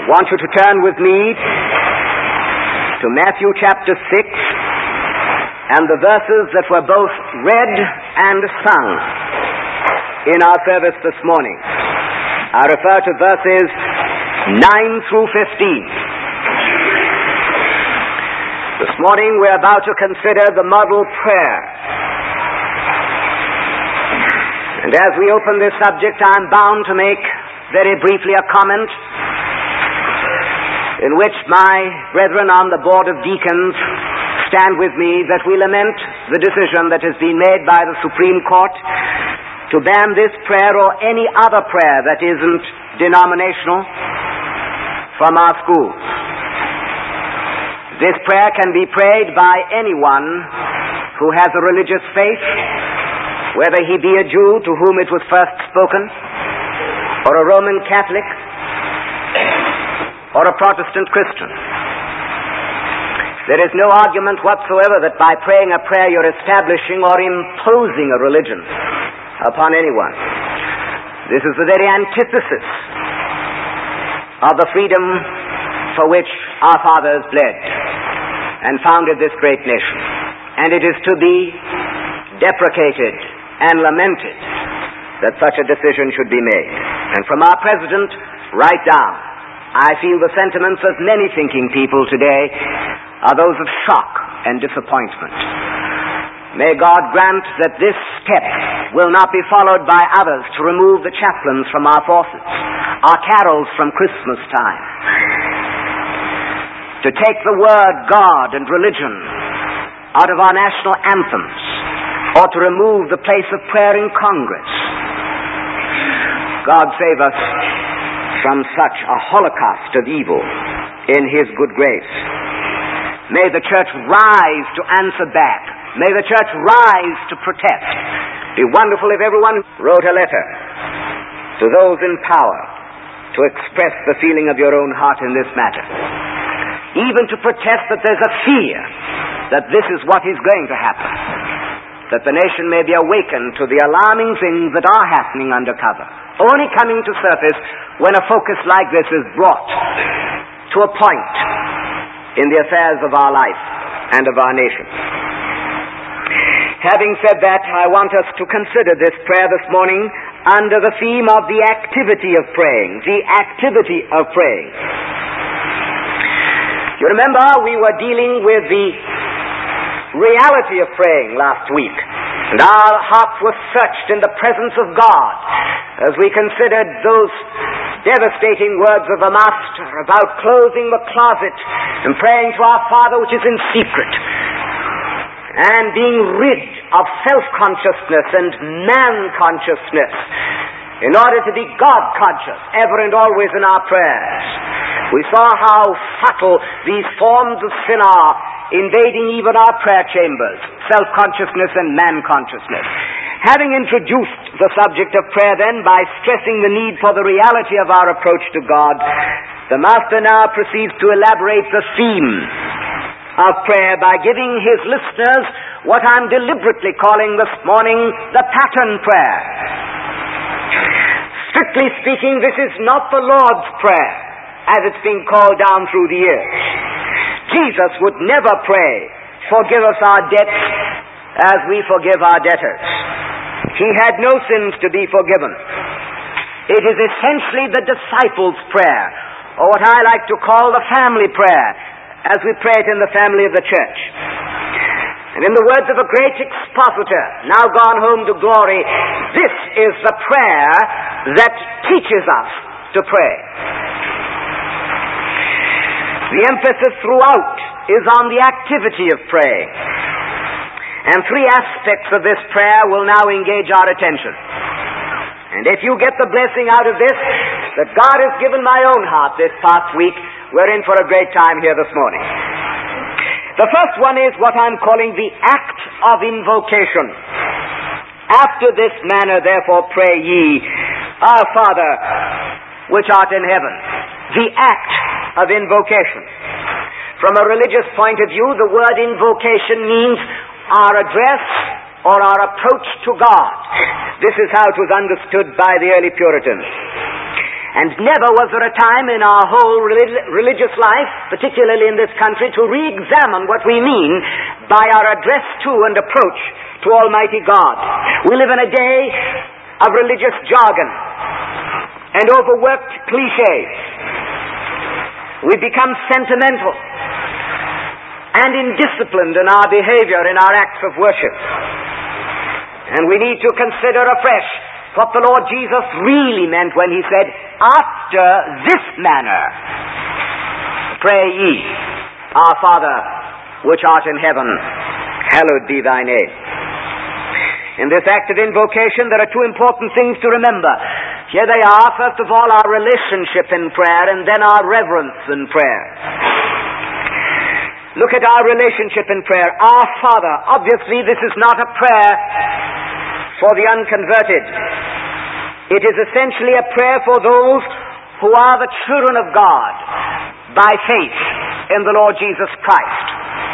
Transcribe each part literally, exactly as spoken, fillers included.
want you to turn with me to Matthew chapter six and the verses that were both read and sung in our service this morning. I refer to verses nine through fifteen. This morning we're about to consider the model prayer. And as we open this subject, I'm bound to make very briefly a comment in which my brethren on the Board of Deacons stand with me that we lament the decision that has been made by the Supreme Court to ban this prayer or any other prayer that isn't denominational from our schools. This prayer can be prayed by anyone who has a religious faith, whether he be a Jew to whom it was first spoken, or a Roman Catholic, or a Protestant Christian. There is no argument whatsoever that by praying a prayer you're establishing or imposing a religion upon anyone. This is the very antithesis of the freedom for which our fathers bled and founded this great nation. And it is to be deprecated and lamented that such a decision should be made. And from our president right down, I feel the sentiments of many thinking people today are those of shock and disappointment. May God grant that this step will not be followed by others to remove the chaplains from our forces, our carols from Christmas time, to take the word God and religion out of our national anthems, or to remove the place of prayer in Congress. God save us from such a holocaust of evil in His good grace. May the church rise to answer back. May the church rise to protest. It'd be wonderful if everyone wrote a letter to those in power to express the feeling of your own heart in this matter. Even to protest that there's a fear that this is what is going to happen, that the nation may be awakened to the alarming things that are happening under cover, only coming to surface when a focus like this is brought to a point in the affairs of our life and of our nation. Having said that, I want us to consider this prayer this morning under the theme of the activity of praying. The activity of praying. You remember we were dealing with the reality of praying last week, and our hearts were searched in the presence of God as we considered those devastating words of the Master about closing the closet and praying to our Father which is in secret, and being rid of self-consciousness and man-consciousness in order to be God-conscious ever and always in our prayers. We saw how subtle these forms of sin are, invading even our prayer chambers, self-consciousness and man-consciousness. Having introduced the subject of prayer then by stressing the need for the reality of our approach to God, the Master now proceeds to elaborate the theme of prayer by giving his listeners what I'm deliberately calling this morning the pattern prayer. Strictly speaking, this is not the Lord's Prayer as it's been called down through the years. Jesus would never pray, "Forgive us our debts as we forgive our debtors." He had no sins to be forgiven. It is essentially the disciples' prayer, or what I like to call the family prayer, as we pray it in the family of the church. And in the words of a great expositor, now gone home to glory, this is the prayer that teaches us to pray. The emphasis throughout is on the activity of praying. And three aspects of this prayer will now engage our attention. And if you get the blessing out of this that God has given my own heart this past week, we're in for a great time here this morning. The first one is what I'm calling the act of invocation. After this manner, therefore, pray ye, Our Father, which art in heaven. The act of invocation. From a religious point of view, the word invocation means our address or our approach to God. This is how it was understood by the early Puritans. And never was there a time in our whole relig- religious life, particularly in this country, to re-examine what we mean by our address to and approach to Almighty God. We live in a day of religious jargon and overworked cliches. We've become sentimental and indisciplined in our behavior, in our acts of worship. And we need to consider afresh what the Lord Jesus really meant when he said, after this manner pray ye, our Father which art in heaven, hallowed be thy name. In this act of invocation, there are two important things to remember. Here they are. First of all, our relationship in prayer, and then our reverence in prayer. Look at our relationship in prayer. Our Father. Obviously, this is not a prayer for the unconverted. It is essentially a prayer for those who are the children of God by faith in the Lord Jesus Christ.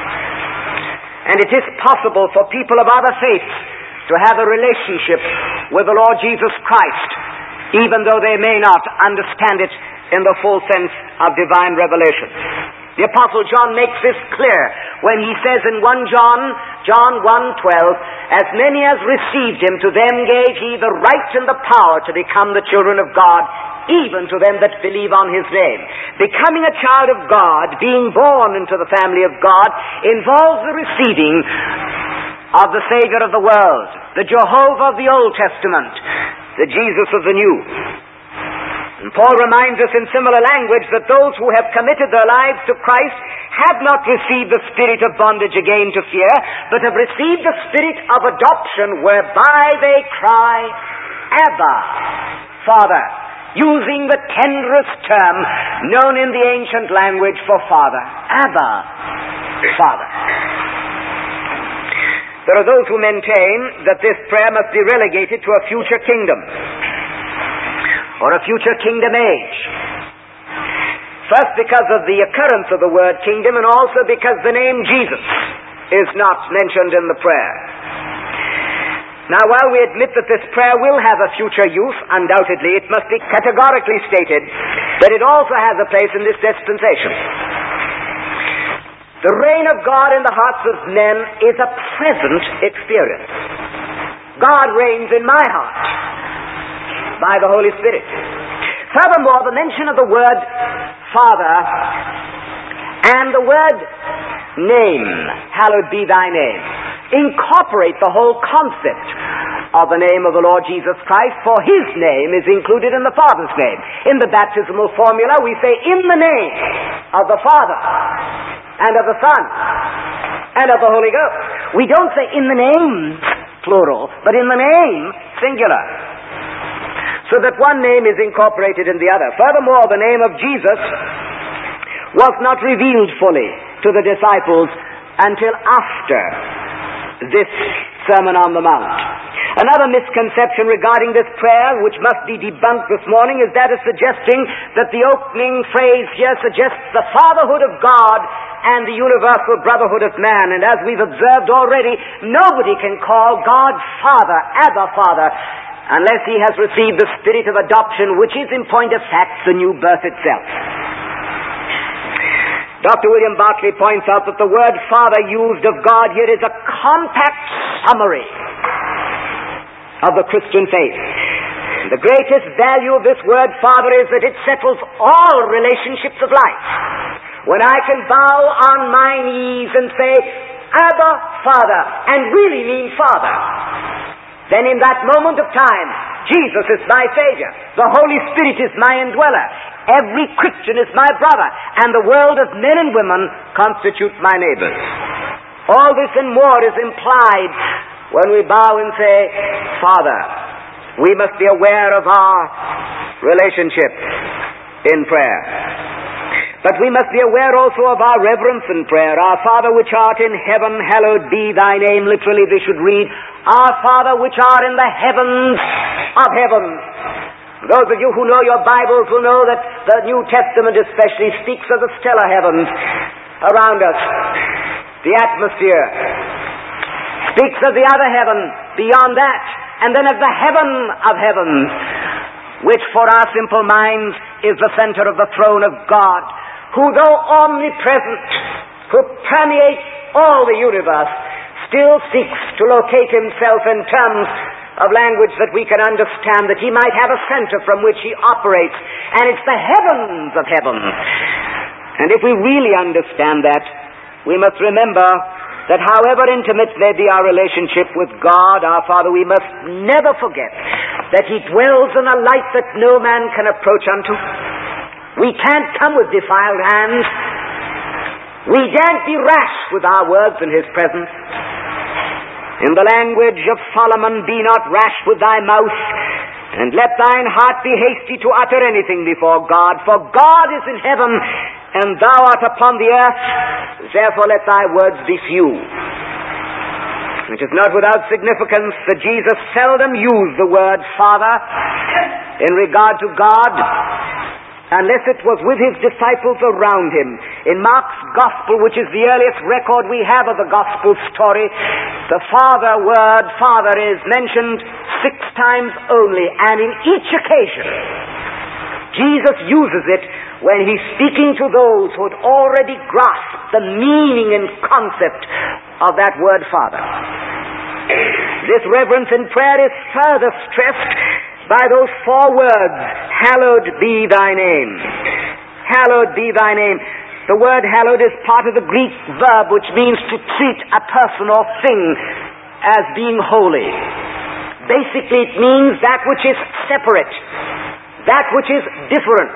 And it is possible for people of other faiths to have a relationship with the Lord Jesus Christ, even though they may not understand it in the full sense of divine revelation. The Apostle John makes this clear when he says in First John, John one twelve, as many as received him, to them gave he the right and the power to become the children of God, even to them that believe on his name. Becoming a child of God, being born into the family of God, involves the receiving of the Savior of the world, the Jehovah of the Old Testament, the Jesus of the New. And Paul reminds us in similar language that those who have committed their lives to Christ have not received the spirit of bondage again to fear, but have received the spirit of adoption, whereby they cry, Abba, Father, using the tenderest term known in the ancient language for Father. Abba, Father. There are those who maintain that this prayer must be relegated to a future kingdom or a future kingdom age. First, because of the occurrence of the word kingdom, and also because the name Jesus is not mentioned in the prayer. Now, while we admit that this prayer will have a future use, undoubtedly, it must be categorically stated that it also has a place in this dispensation. The reign of God in the hearts of men is a present experience. God reigns in my heart by the Holy Spirit. Furthermore, the mention of the word Father and the word name, hallowed be thy name, incorporate the whole concept of the name of the Lord Jesus Christ, for his name is included in the Father's name. In the baptismal formula, we say, in the name of the Father, and of the Son, and of the Holy Ghost. We don't say in the names, plural, but in the name, singular. So that one name is incorporated in the other. Furthermore, the name of Jesus was not revealed fully to the disciples until after this Sermon on the Mount. Another misconception regarding this prayer, which must be debunked this morning, is that of suggesting that the opening phrase here suggests the fatherhood of God and the universal brotherhood of man. And as we've observed already, nobody can call God Father, Abba Father, unless he has received the spirit of adoption, which is in point of fact the new birth itself. Doctor William Barclay points out that the word Father used of God here is a compact summary of the Christian faith. The greatest value of this word Father is that it settles all relationships of life. When I can bow on my knees and say, Abba, Father, and really mean Father, then in that moment of time, Jesus is my Savior. The Holy Spirit is my indweller. Every Christian is my brother, and the world of men and women constitute my neighbors. All this and more is implied when we bow and say, Father. We must be aware of our relationship in prayer. But we must be aware also of our reverence in prayer. Our Father which art in heaven, hallowed be thy name. Literally they should read, Our Father which art in the heavens of heavens. Those of you who know your Bibles will know that the New Testament especially speaks of the stellar heavens around us. The atmosphere speaks of the other heaven beyond that, and then of the heaven of heavens. which for our simple minds is the center of the throne of God, who though omnipresent, who permeates all the universe, still seeks to locate himself in terms of language that we can understand, that he might have a center from which he operates, and it's the heavens of heaven. And if we really understand that, we must remember that however intimate may be our relationship with God, our Father, we must never forget that he dwells in a light that no man can approach unto. We can't come with defiled hands. We daren't be rash with our words in his presence. In the language of Solomon, be not rash with thy mouth, and let thine heart be hasty to utter anything before God. For God is in heaven, and thou art upon the earth, therefore let thy words be few. It is not without significance that Jesus seldom used the word Father in regard to God, unless it was with his disciples around him. In Mark's Gospel, which is the earliest record we have of the Gospel story, the Father word, Father, is mentioned six times only, and in each occasion, Jesus uses it when he's speaking to those who had already grasped the meaning and concept of that word, Father. This reverence in prayer is further stressed by those four words, hallowed be thy name. Hallowed be thy name. The word hallowed is part of the Greek verb which means to treat a person or thing as being holy. Basically it means that which is separate, that which is different.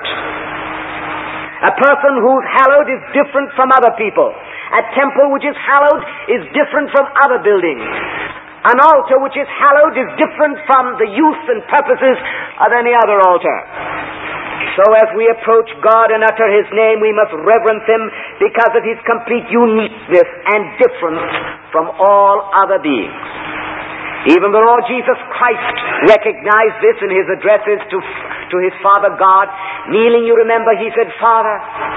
A person who's hallowed is different from other people. A temple which is hallowed is different from other buildings. An altar which is hallowed is different from the use and purposes of any other altar. So as we approach God and utter his name, we must reverence him because of his complete uniqueness and difference from all other beings. Even the Lord Jesus Christ recognized this in his addresses to, to his Father God. Kneeling, you remember, he said, Father,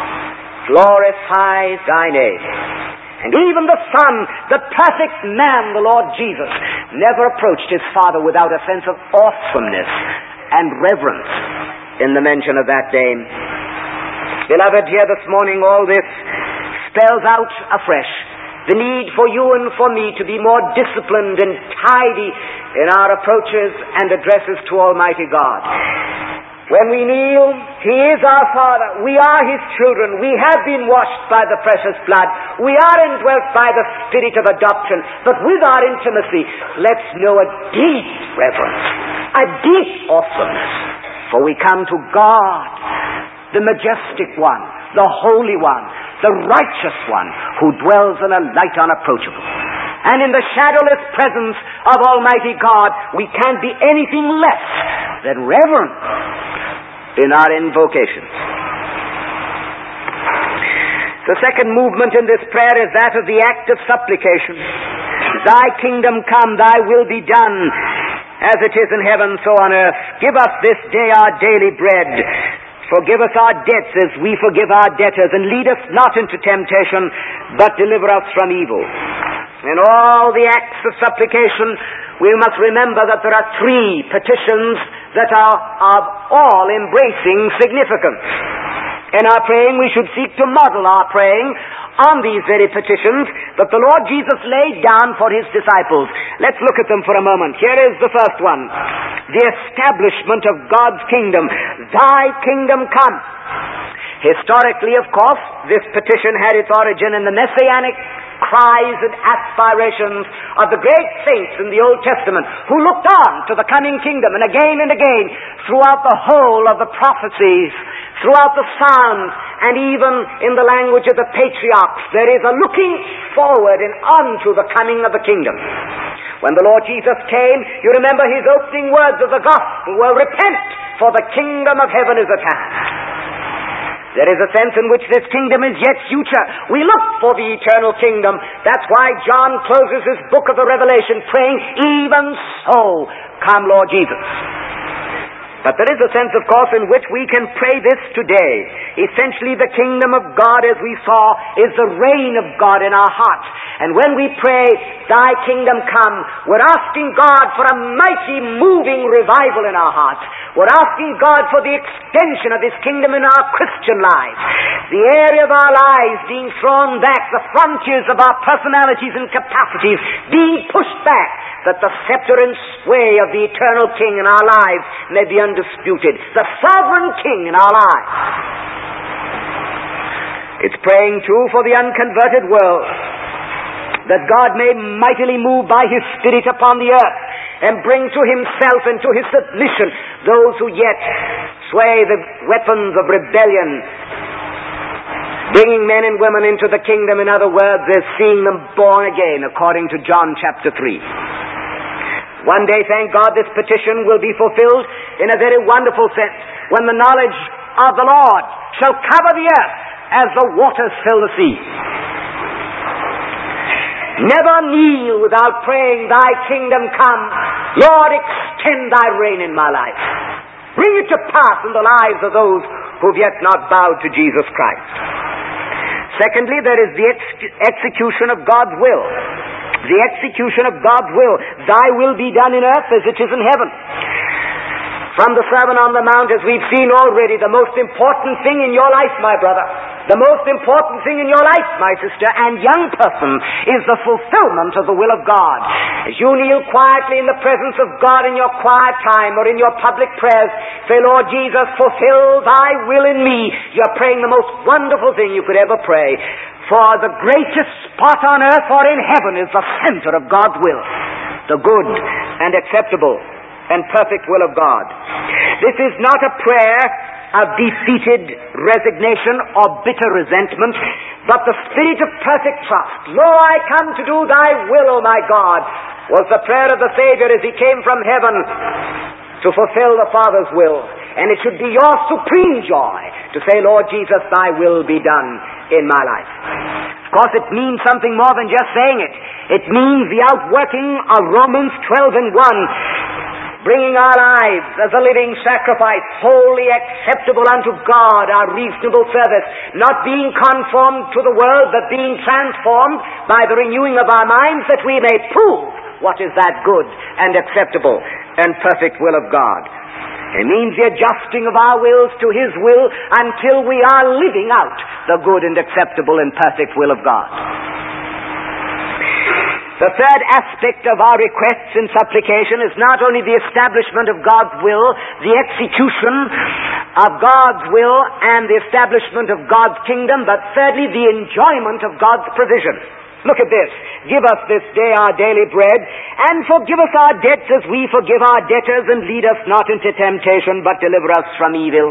glorify thy name. And even the Son, the perfect man, the Lord Jesus, never approached his Father without a sense of awesomeness and reverence in the mention of that name. Beloved, here this morning, all this spells out afresh the need for you and for me to be more disciplined and tidy in our approaches and addresses to Almighty God. When we kneel, he is our Father. We are his children. We have been washed by the precious blood. We are indwelt by the Spirit of adoption. But with our intimacy, let's know a deep reverence, a deep awesomeness. For we come to God, the majestic one, the holy one, the righteous one, who dwells in a light unapproachable. And in the shadowless presence of Almighty God, we can't be anything less than reverent in our invocations. The second movement in this prayer is that of the act of supplication. Thy kingdom come, thy will be done, as it is in heaven, so on earth. Give us this day our daily bread. Forgive us our debts as we forgive our debtors, and lead us not into temptation, but deliver us from evil. In all the acts of supplication, we must remember that there are three petitions that are of all-embracing significance. In our praying, we should seek to model our praying on these very petitions that the Lord Jesus laid down for his disciples. Let's look at them for a moment. Here is the first one. The establishment of God's kingdom. Thy kingdom come. Historically, of course, this petition had its origin in the messianic cries and aspirations of the great saints in the Old Testament who looked on to the coming kingdom. And again and again, throughout the whole of the prophecies, throughout the Psalms, and even in the language of the patriarchs, there is a looking forward and unto the coming of the kingdom. When the Lord Jesus came, you remember his opening words of the gospel were, repent, for the kingdom of heaven is at hand. There is a sense in which this kingdom is yet future. We look for the eternal kingdom. That's why John closes his book of the Revelation praying, even so, come Lord Jesus. But there is a sense, of course, in which we can pray this today. Essentially, the kingdom of God, as we saw, is the reign of God in our hearts. And when we pray, thy kingdom come, we're asking God for a mighty moving revival in our hearts. We're asking God for the extension of His kingdom in our Christian lives. The area of our lives being thrown back, the frontiers of our personalities and capacities being pushed back, that the scepter and sway of the eternal King in our lives may be undisputed. The sovereign King in our lives. It's praying too for the unconverted world, that God may mightily move by His Spirit upon the earth and bring to Himself and to His submission those who yet sway the weapons of rebellion, bringing men and women into the kingdom. In other words, is seeing them born again, according to John chapter three. One day, thank God, this petition will be fulfilled in a very wonderful sense, when the knowledge of the Lord shall cover the earth as the waters fill the sea. Never kneel without praying, thy kingdom come. Lord, extend thy reign in my life. Bring it to pass in the lives of those who've yet not bowed to Jesus Christ. Secondly, there is the ex- execution of God's will. The execution of God's will. Thy will be done in earth as it is in heaven. From the Sermon on the Mount, as we've seen already, the most important thing in your life, my brother, the most important thing in your life, my sister, and young person, is the fulfillment of the will of God. As you kneel quietly in the presence of God in your quiet time or in your public prayers, say, Lord Jesus, fulfill thy will in me. You're praying the most wonderful thing you could ever pray. For the greatest spot on earth or in heaven is the center of God's will, the good and acceptable and perfect will of God. This is not a prayer of defeated resignation or bitter resentment, but the spirit of perfect trust. Lo, I come to do thy will, O my God, was the prayer of the Savior as He came from heaven to fulfill the Father's will. And it should be your supreme joy to say, Lord Jesus, thy will be done in my life. Of course, it means something more than just saying it. It means the outworking of Romans twelve and one, bringing our lives as a living sacrifice, wholly acceptable unto God, our reasonable service, not being conformed to the world, but being transformed by the renewing of our minds, that we may prove what is that good and acceptable and perfect will of God. It means the adjusting of our wills to His will until we are living out the good and acceptable and perfect will of God. The third aspect of our requests and supplication is not only the establishment of God's will, the execution of God's will and the establishment of God's kingdom, but thirdly, the enjoyment of God's provision. Look at this. Give us this day our daily bread, and forgive us our debts as we forgive our debtors, and lead us not into temptation, but deliver us from evil.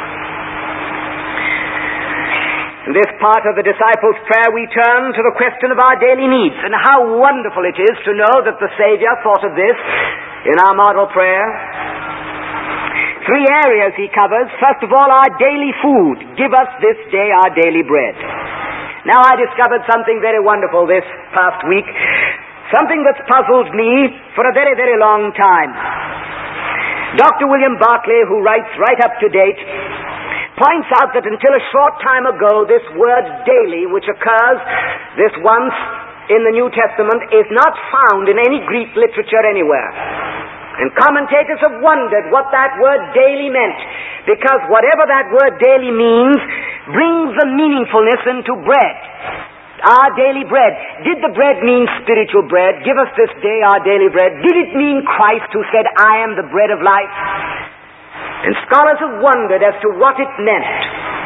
In this part of the disciples' prayer, we turn to the question of our daily needs, and how wonderful it is to know that the Savior thought of this in our model prayer. Three areas He covers. First of all, our daily food. Give us this day our daily bread. Now, I discovered something very wonderful this past week, something that's puzzled me for a very, very long time. Doctor William Barclay, who writes right up to date, points out that until a short time ago, this word daily, which occurs this once in the New Testament, is not found in any Greek literature anywhere. And commentators have wondered what that word daily meant, because whatever that word daily means brings the meaningfulness into bread. Our daily bread. Did the bread mean spiritual bread? Give us this day our daily bread. Did it mean Christ who said, I am the bread of life? And scholars have wondered as to what it meant.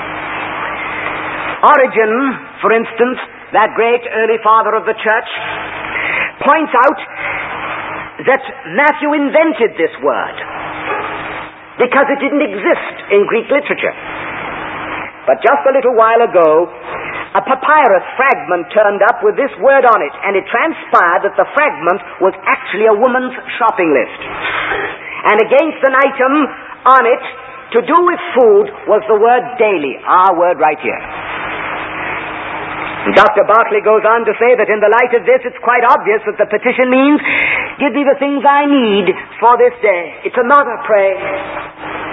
Origen, for instance, that great early father of the church, points out that Matthew invented this word because it didn't exist in Greek literature. But just a little while ago, a papyrus fragment turned up with this word on it, and it transpired that the fragment was actually a woman's shopping list. And against an item on it to do with food was the word daily, our word right here. Doctor Barclay goes on to say that in the light of this, it's quite obvious that the petition means, give me the things I need for this day. It's a mother prayer.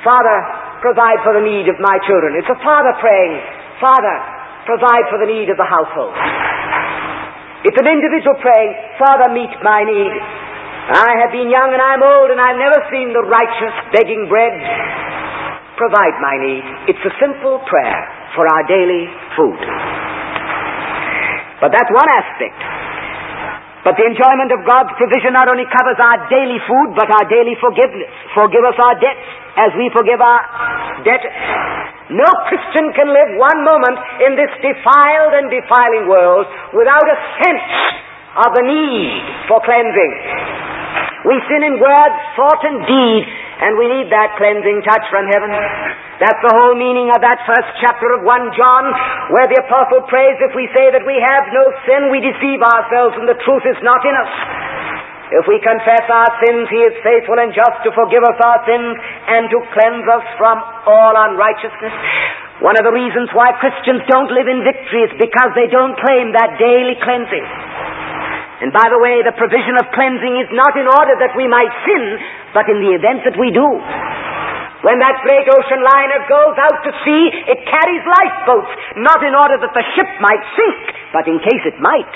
Father, provide for the need of my children. It's a father praying, Father, provide for the need of the household. It's an individual praying, Father, meet my need. I have been young and I'm old and I've never seen the righteous begging bread. Provide my need. It's a simple prayer for our daily food. But that's one aspect. But the enjoyment of God's provision not only covers our daily food, but our daily forgiveness. Forgive us our debts as we forgive our debtors. No Christian can live one moment in this defiled and defiling world without a sense of the need for cleansing. We sin in word, thought, and deed, and we need that cleansing touch from heaven. That's the whole meaning of that first chapter of First John, where the apostle prays, if we say that we have no sin, we deceive ourselves and the truth is not in us. If we confess our sins, he is faithful and just to forgive us our sins and to cleanse us from all unrighteousness. One of the reasons why Christians don't live in victory is because they don't claim that daily cleansing. And by the way, the provision of cleansing is not in order that we might sin, but in the event that we do. When that great ocean liner goes out to sea, it carries lifeboats, not in order that the ship might sink, but in case it might.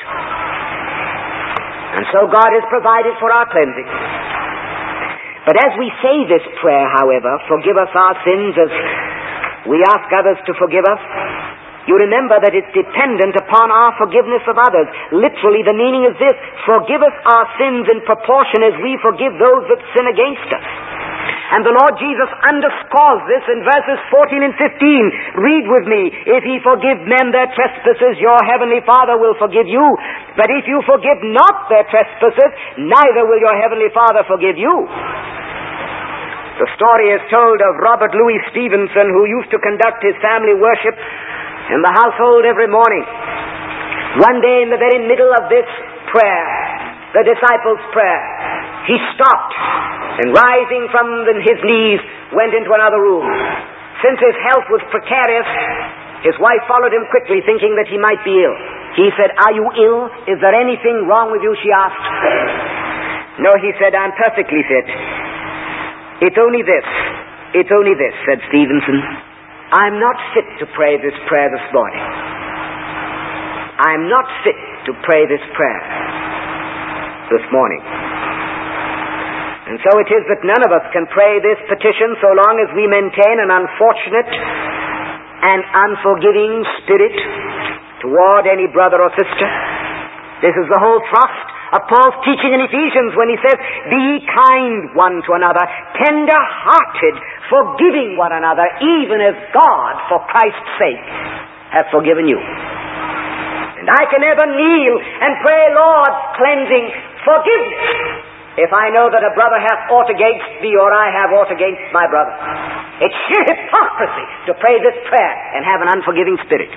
And so God has provided for our cleansing. But as we say this prayer, however, forgive us our sins as we ask others to forgive us, you remember that it's dependent upon our forgiveness of others. Literally, the meaning is this: forgive us our sins in proportion as we forgive those that sin against us. And the Lord Jesus underscores this in verses fourteen and fifteen. Read with me. If ye forgive men their trespasses, your heavenly Father will forgive you. But if you forgive not their trespasses, neither will your heavenly Father forgive you. The story is told of Robert Louis Stevenson, who used to conduct his family worship in the household every morning. One day, in the very middle of this prayer, the disciples' prayer, he stopped and, rising from his knees, went into another room. Since his health was precarious, his wife followed him quickly, thinking that he might be ill. He said, "Are you ill? Is there anything wrong with you?" she asked. "No," he said, "I'm perfectly fit." "It's only this, it's only this," said Stevenson. "I'm not fit to pray this prayer this morning. I'm not fit to pray this prayer this morning." And so it is that none of us can pray this petition so long as we maintain an unfortunate and unforgiving spirit toward any brother or sister. This is the whole thrust of Paul's teaching in Ephesians when he says, "Be ye kind one to another, tender-hearted, forgiving one another, even as God, for Christ's sake, hath forgiven you." And I can never kneel and pray, "Lord, cleansing, forgiveness," if I know that a brother hath aught against thee, or I have aught against my brother. It's sheer hypocrisy to pray this prayer and have an unforgiving spirit.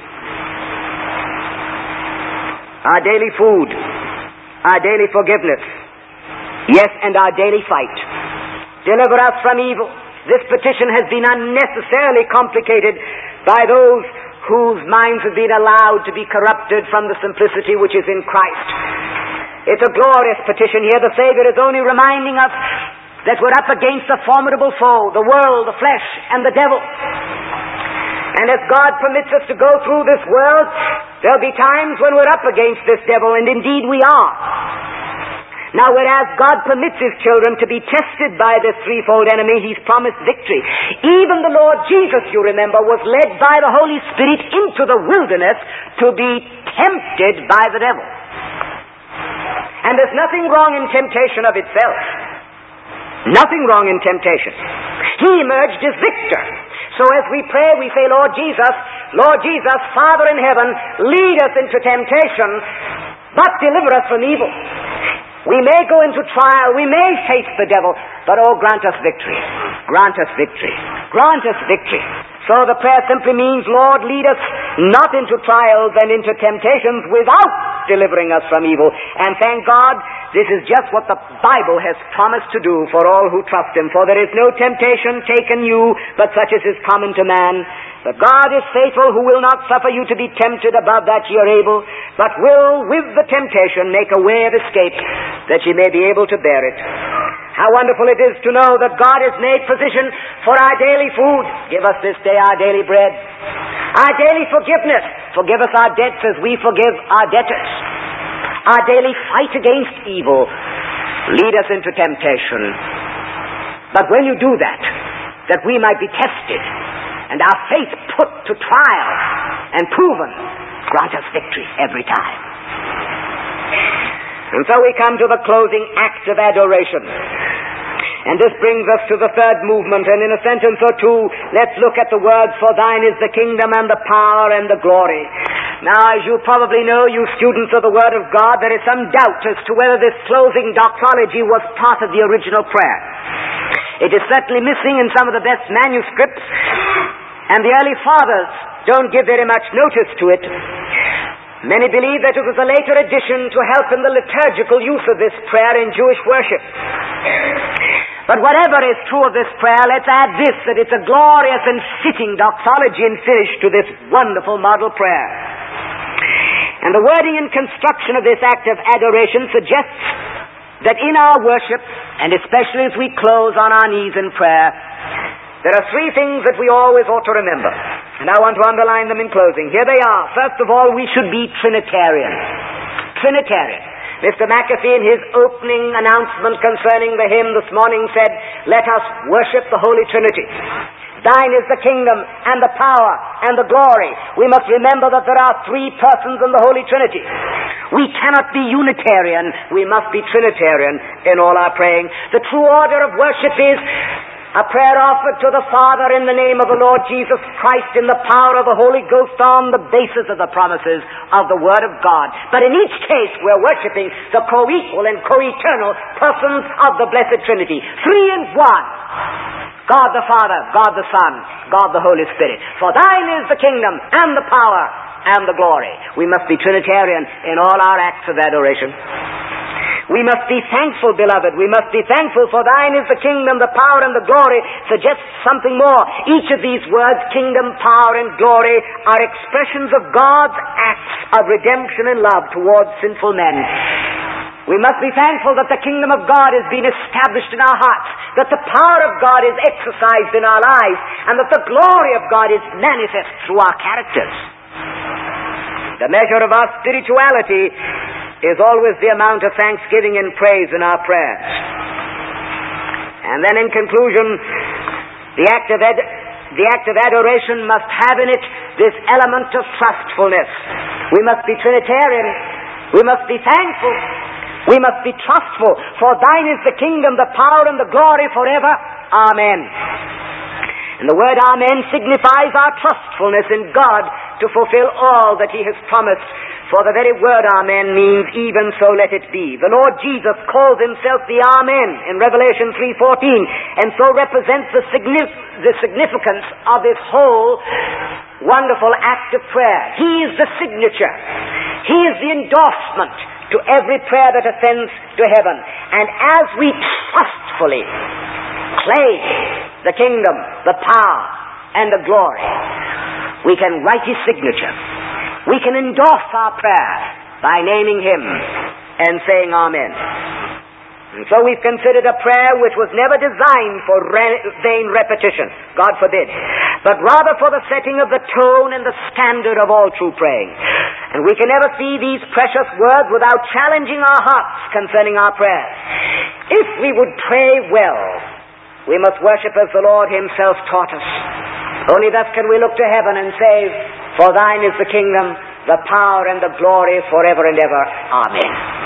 Our daily food, our daily forgiveness, yes, and our daily fight. Deliver us from evil. This petition has been unnecessarily complicated by those whose minds have been allowed to be corrupted from the simplicity which is in Christ. It's a glorious petition here. The Savior is only reminding us that we're up against a formidable foe, the world, the flesh, and the devil. And as God permits us to go through this world, there'll be times when we're up against this devil, and indeed we are. Now, whereas God permits His children to be tested by this threefold enemy, He's promised victory. Even the Lord Jesus, you remember, was led by the Holy Spirit into the wilderness to be tempted by the devil. And there's nothing wrong in temptation of itself. Nothing wrong in temptation. He emerged as victor. So as we pray, we say, "Lord Jesus, Lord Jesus, Father in heaven, lead us into temptation, but deliver us from evil." We may go into trial, we may face the devil, but oh, grant us victory. Grant us victory. Grant us victory. So the prayer simply means, "Lord, lead us not into trials and into temptations without delivering us from evil." And thank God, this is just what the Bible has promised to do for all who trust Him. "For there is no temptation taken you, but such as is common to man. But God is faithful, who will not suffer you to be tempted above that ye are able, but will with the temptation make a way of escape, that ye may be able to bear it." How wonderful it is to know that God has made provision for our daily food. Give us this day our daily bread. Our daily forgiveness. Forgive us our debts as we forgive our debtors. Our daily fight against evil. Lead us into temptation. But when you do that, that we might be tested and our faith put to trial and proven, grant us victory every time. And so we come to the closing act of adoration. And this brings us to the third movement, and in a sentence or two, let's look at the words, for thine is the kingdom and the power and the glory. Now, as you probably know, you students of the Word of God, there is some doubt as to whether this closing doxology was part of the original prayer. It is certainly missing in some of the best manuscripts, and the early fathers don't give very much notice to it. Many believe that it was a later addition to help in the liturgical use of this prayer in Jewish worship. But whatever is true of this prayer, let's add this, that it's a glorious and fitting doxology and finish to this wonderful model prayer. And the wording and construction of this act of adoration suggests that in our worship, and especially as we close on our knees in prayer, there are three things that we always ought to remember. And I want to underline them in closing. Here they are. First of all, we should be Trinitarian. Trinitarian. Mister McAfee, in his opening announcement concerning the hymn this morning, said, let us worship the Holy Trinity. Thine is the kingdom and the power and the glory. We must remember that there are three persons in the Holy Trinity. We cannot be Unitarian. We must be Trinitarian in all our praying. The true order of worship is a prayer offered to the Father in the name of the Lord Jesus Christ in the power of the Holy Ghost on the basis of the promises of the Word of God. But in each case, we're worshiping the co-equal and co-eternal persons of the Blessed Trinity. Three in one. God the Father, God the Son, God the Holy Spirit. For thine is the kingdom and the power and the glory. We must be Trinitarian in all our acts of adoration. We must be thankful, beloved. We must be thankful, for thine is the kingdom, the power, and the glory, suggests something more. Each of these words, kingdom, power, and glory, are expressions of God's acts of redemption and love towards sinful men. We must be thankful that the kingdom of God has been established in our hearts, that the power of God is exercised in our lives, and that the glory of God is manifest through our characters. The measure of our spirituality is always the amount of thanksgiving and praise in our prayers. And then in conclusion, the act of ed- the act of adoration must have in it this element of trustfulness. We must be Trinitarian. We must be thankful. We must be trustful. For thine is the kingdom, the power, and the glory forever. Amen. And the word amen signifies our trustfulness in God to fulfill all that He has promised. For the very word amen means even so let it be. The Lord Jesus calls Himself the Amen in Revelation three fourteen, and so represents the, signif- the significance of this whole wonderful act of prayer. He is the signature. He is the endorsement to every prayer that ascends to heaven. And as we trustfully claim the kingdom, the power, and the glory, we can write His signature. We can endorse our prayer by naming Him and saying Amen. And so we've considered a prayer which was never designed for re- vain repetition, God forbid, but rather for the setting of the tone and the standard of all true praying. And we can never see these precious words without challenging our hearts concerning our prayers. If we would pray well, we must worship as the Lord Himself taught us. Only thus can we look to heaven and say, for thine is the kingdom, the power, and the glory forever and ever. Amen.